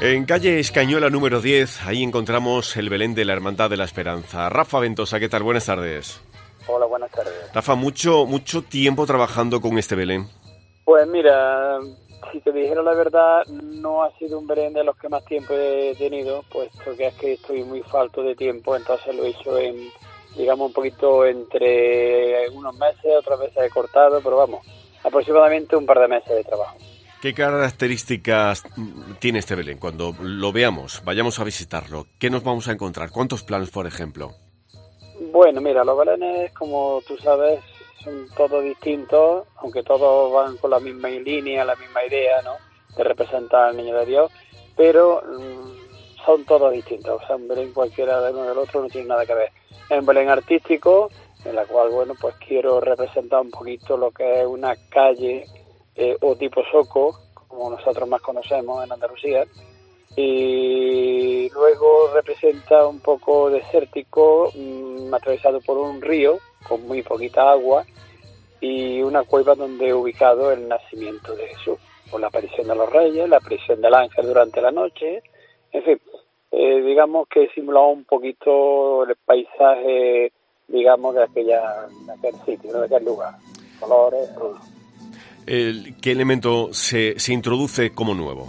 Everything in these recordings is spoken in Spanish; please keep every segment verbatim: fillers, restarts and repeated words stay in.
En calle Escañola número diez, ahí encontramos el Belén de la Hermandad de la Esperanza. Rafa Ventosa, ¿qué tal? Buenas tardes. Hola, buenas tardes. Rafa, mucho, mucho tiempo trabajando con este Belén. Pues mira, si te dijera la verdad, no ha sido un Belén de los que más tiempo he tenido, puesto que es que estoy muy falto de tiempo, entonces lo he hecho en, digamos, un poquito entre unos meses, otras veces he cortado, pero vamos, aproximadamente un par de meses de trabajo. ¿Qué características tiene este Belén? Cuando lo veamos, vayamos a visitarlo, ¿qué nos vamos a encontrar? ¿Cuántos planos, por ejemplo? Bueno, mira, los belenes, como tú sabes, son todos distintos, aunque todos van con la misma línea, la misma idea, ¿no?, de representar al Niño de Dios, pero mmm, son todos distintos. O sea, un Belén cualquiera de uno del otro no tiene nada que ver. Es un Belén artístico, en la cual, bueno, pues quiero representar un poquito lo que es una calle eh, o tipo zoco, como nosotros más conocemos en Andalucía, y luego representa un poco desértico, mmm, atravesado por un río con muy poquita agua y una cueva donde he ubicado el nacimiento de Jesús, con la aparición de los reyes, la aparición del ángel durante la noche, en fin, eh, digamos que he simulado un poquito el paisaje, digamos, de aquella, de aquel sitio, ¿no?, de aquel lugar, colores, todo. El, ¿Qué elemento se, se introduce como nuevo?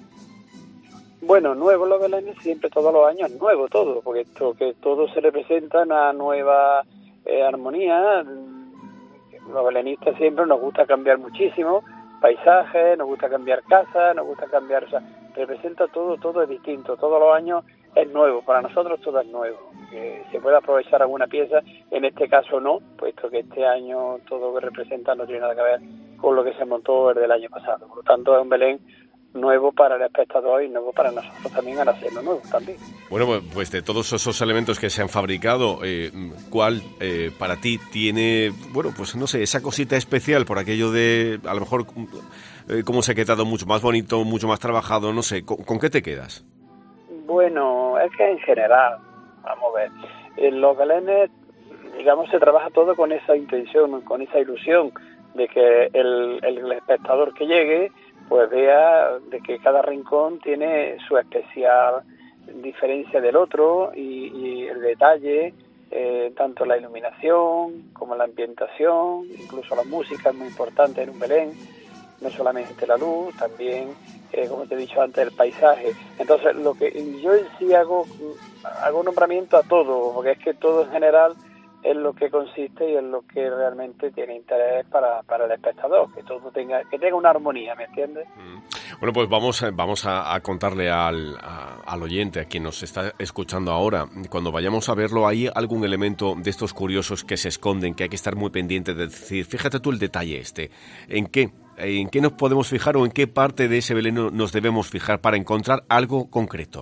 Bueno, nuevo los belenes siempre, todos los años, nuevo todo, porque esto, que todo se representa una nueva eh, armonía. Los belenistas siempre nos gusta cambiar muchísimo, paisajes, nos gusta cambiar casas, nos gusta cambiar, o sea, representa todo, todo es distinto, todos los años es nuevo, para nosotros todo es nuevo, que se puede aprovechar alguna pieza, en este caso no, puesto que este año todo lo que representa no tiene nada que ver con lo que se montó el del año pasado, por lo tanto es un Belén nuevo para el espectador y nuevo para nosotros también al hacerlo nuevo también. Bueno, pues de todos esos elementos que se han fabricado, eh, ¿cuál eh, para ti tiene, bueno, pues no sé, esa cosita especial por aquello de, a lo mejor, eh, cómo se ha quedado mucho más bonito, mucho más trabajado, no sé, ¿con, con qué te quedas? Bueno, es que en general, vamos a ver, en los belenes, digamos, se trabaja todo con esa intención, con esa ilusión de que el, el espectador que llegue pues vea de que cada rincón tiene su especial diferencia del otro y, y el detalle, eh, tanto la iluminación como la ambientación, incluso la música es muy importante en un Belén, no solamente la luz, también, eh, como te he dicho antes, el paisaje. Entonces, lo que yo en sí hago, hago un nombramiento a todo, porque es que todo en general es lo que consiste y es lo que realmente tiene interés para, para el espectador, que todo tenga, que tenga una armonía, ¿me entiendes? Bueno, pues vamos, vamos a, a contarle al, a, al oyente, a quien nos está escuchando ahora, cuando vayamos a verlo, ¿hay algún elemento de estos curiosos que se esconden, que hay que estar muy pendiente de decir, fíjate tú el detalle este, ¿en qué? ¿En qué nos podemos fijar o en qué parte de ese Belén nos debemos fijar para encontrar algo concreto?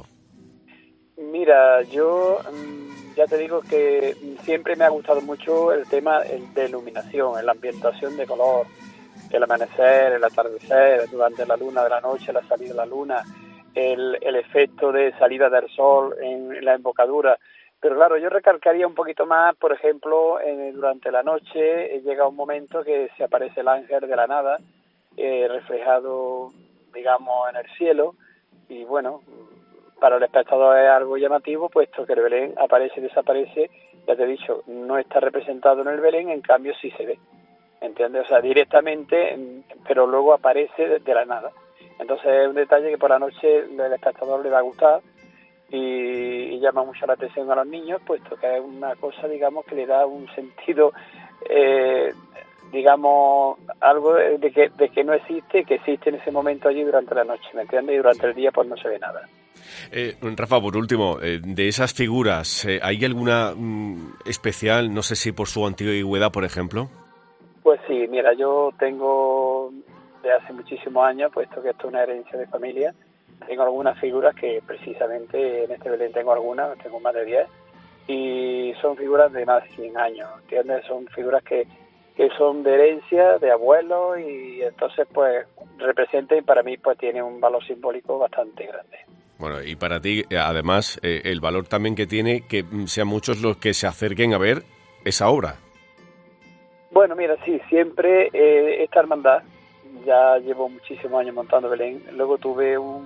Mira, yo ya te digo que siempre me ha gustado mucho el tema de iluminación, la ambientación de color, el amanecer, el atardecer, durante la luna de la noche, la salida de la luna, el, el efecto de salida del sol en, en la embocadura. Pero claro, yo recalcaría un poquito más, por ejemplo, en, durante la noche llega un momento que se aparece el ángel de la nada, eh, reflejado, digamos, en el cielo, y bueno, para el espectador es algo llamativo, puesto que el Belén aparece y desaparece, ya te he dicho, no está representado en el Belén, en cambio sí se ve, ¿entiendes? O sea, directamente, pero luego aparece de la nada. Entonces es un detalle que por la noche el espectador le va a gustar y, y llama mucho la atención a los niños, puesto que es una cosa, digamos, que le da un sentido, eh, digamos, algo de que, de que no existe, que existe en ese momento allí durante la noche, ¿me entiendes? Y durante el día pues no se ve nada. Eh, Rafa, por último, eh, de esas figuras, eh, ¿hay alguna mm, especial, no sé si por su antigüedad, por ejemplo? Pues sí, mira, yo tengo de hace muchísimos años, puesto que esto es una herencia de familia, tengo algunas figuras que precisamente en este Belén tengo algunas, tengo más de diez, y son figuras de más de cien años, ¿entiendes? Son figuras que, que son de herencia, de abuelos, y entonces pues representan y para mí pues tiene un valor simbólico bastante grande. Bueno, y para ti, además, eh, el valor también que tiene que sean muchos los que se acerquen a ver esa obra. Bueno, mira, sí, siempre eh, esta hermandad, ya llevo muchísimos años montando Belén, luego tuve un,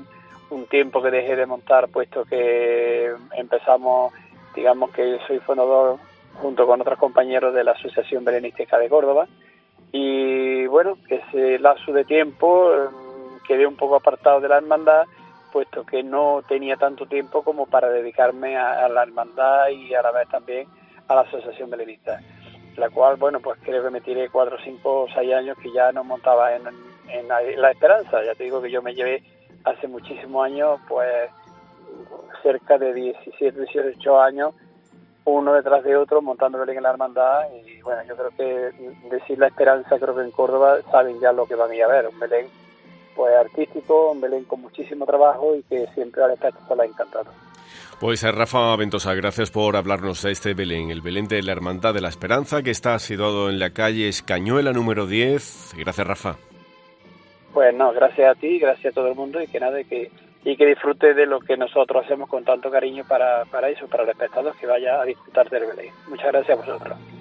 un tiempo que dejé de montar, puesto que empezamos, digamos que yo soy fundador junto con otros compañeros de la Asociación Belenística de Córdoba, y bueno, que ese lapso de tiempo eh, quedé un poco apartado de la hermandad, puesto que no tenía tanto tiempo como para dedicarme a, a la hermandad y a la vez también a la Asociación Belenista, la cual, bueno, pues creo que me tiré cuatro, cinco, seis años que ya no montaba en, en la, la Esperanza. Ya te digo que yo me llevé hace muchísimos años, pues cerca de diecisiete, dieciocho años, uno detrás de otro, montando Belén en la hermandad, y bueno, yo creo que decir la Esperanza, creo que en Córdoba saben ya lo que van a ir a ver, un Belén pues artístico, un Belén con muchísimo trabajo y que siempre al espectador le ha encantado. Pues Rafa Ventosa, gracias por hablarnos de este Belén, el Belén de la Hermandad de la Esperanza, que está situado en la calle Escañuela número diez. Gracias, Rafa. Pues no, gracias a ti, gracias a todo el mundo, y que nada, y que, y que disfrute de lo que nosotros hacemos con tanto cariño para, para eso, para el espectador que vaya a disfrutar del Belén. Muchas gracias a vosotros.